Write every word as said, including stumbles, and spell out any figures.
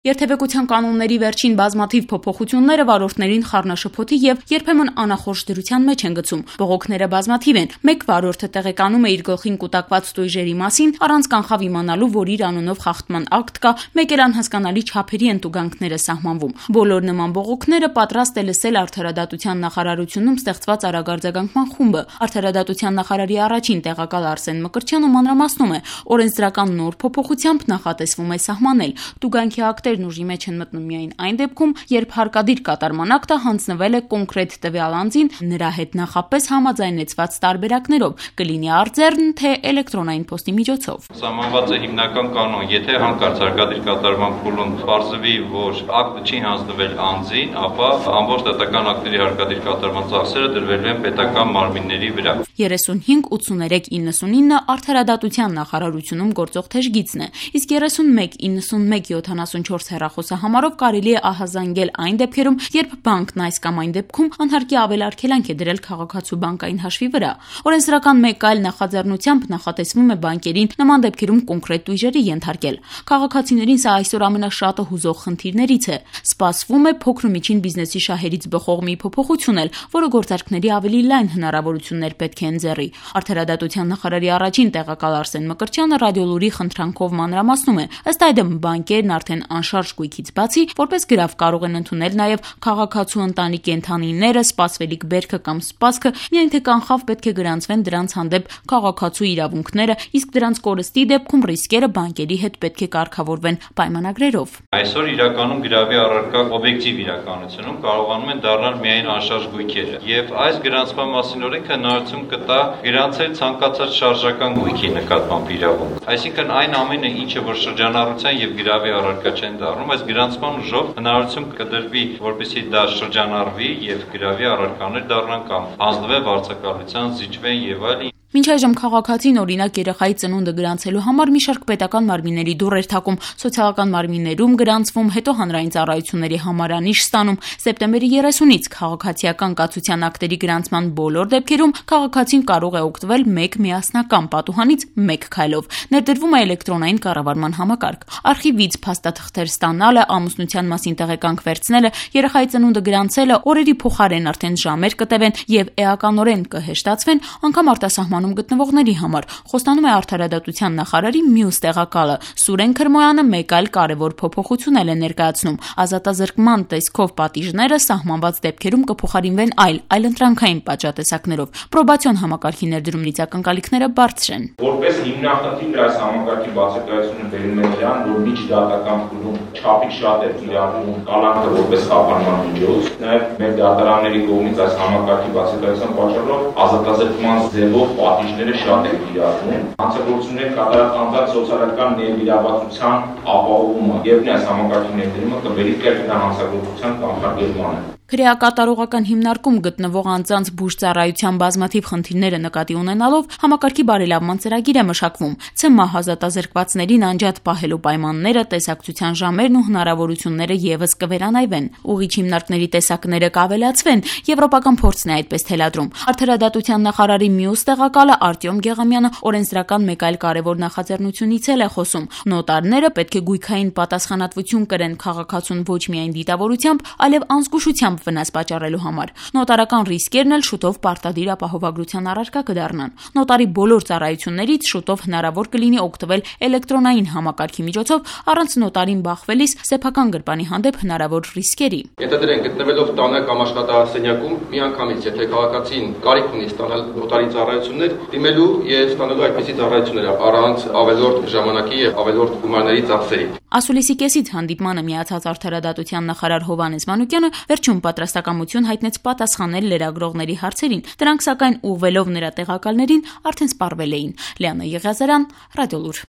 Երթևեկության կանոնների վերջին բազմաթիվ փոփոխությունները վարորդներին խառնաշփոթի եւ երբեմն անախորժ դրության մեջ են գցում։ Բողոքները բազմաթիվ են։ Մեկ վարորդը տեղեկանում է իր գլխին կուտակված տույժերի մասին, առանց կանխավ իմանալու, որ իր անունով խախտման ակտ կա, մեկ էլ անհասկանալի չափերի են տուգանքները սահմանվում։ Բոլոր նման բողոքները պատրաստ է լսել Արդարադատության նախարարությունում ստեղծված արագարձագանքման խումբը։ Արդարադատության նախարարի առաջին տեղակալ Արսեն Մկրտչյանը մանրամասնում է, օրենսդրական նոր փոփոխությամբ նախատեսվում է սահմանել տուգանքի ակտեր ուժի մեջ են մտնում միայն այն դեպքում, երբ հարկադիր կատարման ակտը հանձնվել է կոնկրետ տվյալ անձին նրա հետ նախապես համաձայնեցված տարբերակներով, կլինի արձեռն, թե էլեկտրոնային փոստի միջոցով։ Սահմանված է հիմնական կանոն, եթե հանկարծ հարկադիր կատարման փուլում պարզվի, որ ակտը չի հանձնվել անձին, ապա ամբողջ դատական ակտերի հարկադիր կատարման ծախսերը դրվելու են պետական մարմինների վրա։ երեսունհինգ ութսուներեք իննսունինը Արդարադատության նախարարությունում գործող թեժգիծն է, իսկ երեսունմեկ իննսունմեկ յոթանասունչորս հեռախոսահամարով կարելի է ահազանգել այն դեպքերում, երբ բանկն այս կամ այն դեպքում անհարկի ավելարգելանք է դրել քաղաքացու բանկային հաշվի վրա։ Օրենսդրական մեկ այլ նախաձեռնությամբ նախատեսվում է բանկերին նման դեպքերում կոնկրետ տույժերի ենթարկել։ Քաղաքացիներին սա այսօր ամենաշատը հուզող խնդիրներից է։ Սպասվում է փոքր ու միջին բիզնեսի շահերից բխող մի փոփոխություն էլ, որը գործարքների ավելի լայն հնարավորություններ պետք է ընձեռի։ Արդարադատության նախարարի առաջին տեղակալ Արսեն Մկրտչյանը Ռադիոլուրի խնդրանքով մանրամասնում է, ըստ այդմ բանկերն արդեն անշարժ գույքից բացի, որպես գրավ կարող են ընդունել նաև քաղաքացու ընտանի կենդանիները, սպասվելիք բերքը կամ սպասքը, միայն թե կանխավ պետք է գրանցվեն դրանց հանդեպ քաղաքացու իրավունքները, իսկ դրանց կորստի դեպքում ռիսկերը բանկերի հետ պետք է կարգավորվեն պայմանագրերով։ Այսօր իրականում գրավի առարկա օբյեկտիվ իրականությունում կարողանում են դառնալ միայն անշարժ գույքերը, եւ այս գրանցման մասին օրենքը հնարավորություն կտա գրանցել ցանկացած շարժական գույքի նկատմամբ իրավունք։ Այսինքն այն ամենը, ինչը որ շրջանառության եւ գրավի առարկա չեն դառնում, այս գրանցման ուժով հնարավորություն կդրվի, որպեսզի դա շրջանառվի եւ գրավի առարկաներ դառնան կամ հանձնվեն վարձակալության, զիջվեն եւ այլն։ Մինչ այժմ քաղաքացին օրինակ երեխայի ծնունդը գրանցելու համար մի շարք պետական մարմինների դուռ էր թակում, սոցիալական մարմիններում գրանցվում, հետո հանրային ծառայությունների համարանիշ ստանում։ Սեպտեմբերի երեսունից քաղաքացիական կացության ակտերի գրանցման բոլոր դեպքերում քաղաքացին կարող է օգտվել մեկ միասնական պատուհանից մեկ քայլով։ Ներդրվում է էլեկտրոնային կառավարման համակարգ։ Արխիվից փաստաթղթեր ստանալը, ամուսնության մասին տեղեկանք վերցնելը, երեխայի ծնունդը գրանցելը, օրերի փոխարեն արդեն ժամեր կտևեն եւ էականորեն կհեշտացվեն, անգամ արտասահման գտնվողների համար, խոստանում է Արդարադատության նախարարի մյուս տեղակալը։ Սուրեն Քրմոյանը մեկ այլ կարևոր փոփոխություն է ներկայացնում։ Ազատազրկման տեսքով պատիժները սահմանված դեպքերում կփոխարինվեն այլ այլընտրանքային պատժատեսակներով։ Պրոբացիոն համակարգի ներդրումից ակնկալիքները բարձր են։ Որպես հիմնախնդիր այս համակարգի բացակայությունը բերում է նրան, որ միջդատական փուլում չափից շատ է կիրառվում կալանքը որպես խափանման միջոց, նաև մեր դատարանների կողմից այս համակարգի բացակայության պատճառով ազատազրկման ձևով պատիժները շատ են կիրառվում։ Հանցագործություններ կատարած անձանց սոցիալական ներգրավվածության ապահովումը եւ այս համակարգի ներդրումը կբերի կրկին հանցագործության կանխարգելմանը։ Քրեակատարողական հիմնարկում գտնվող անձանց բուժծառայության բազմաթիվ խնդիրները նկատի ունենալով համակարգի բարելավման ծրագիր է մշակվում։ ՑՄՀ ազատազրկվածներին անջատ պահելու պայմանները, տեսակցության ժամերն ու հնարավորությունները եւս կվերանայվեն։ Ուղիչ հիմնարկների տեսակները կավելացվեն, եվրոպական փորձն է այդպես թելադրում։ Արդարադատության նախարարի մյուս տեղակալը Արտյոմ Գեղամյանը օրենսդրական մեկ այլ կարևոր նախաձեռնությունից էլ է խոսում։ Նոտարները պետք է գույքային պատասխանատվություն կրեն քաղաքացուն ոչ միայն դիտավորությամբ, այլև անզգուշությամբ վնաս պատճառելու համար։ Նոտարական ռիսկերն էլ շուտով պարտադիր ապահովագրության առարկա կդառնան։ Նոտարի բոլոր ծառայություններից շուտով հնարավոր կլինի օգտվել էլեկտրոնային համակարգի միջոցով, առանց նոտարին բախվելիս սեփական գրպանի հանդեպ հնարավոր ռիսկերի։ Եթե դրեն գտնվելով տանը կամ աշխատասենյակում, միանգամից եթե քաղաքացին կարիք ունի ստանալ նոտարի ծառայություններ, դիմելու եւ ստանալու այդպիսի ծառայություններ առանց ավելորդ ժամանակի եւ ավելորդ գումարների ծախսերի։ Ասուլիսի կեսից հանդիպմանը միացած Արդարադատության նախարար Հովհաննես Մանուկյանը վերջում պատրաստակամություն հայտնեց պատասխանել լրագրողների հարցերին։ Դրանք սակայն ուղղվելով նրա տեղակալներին արդեն սպառվել էին։ Լիանա Եղիազարյան, Ռադիոլուր։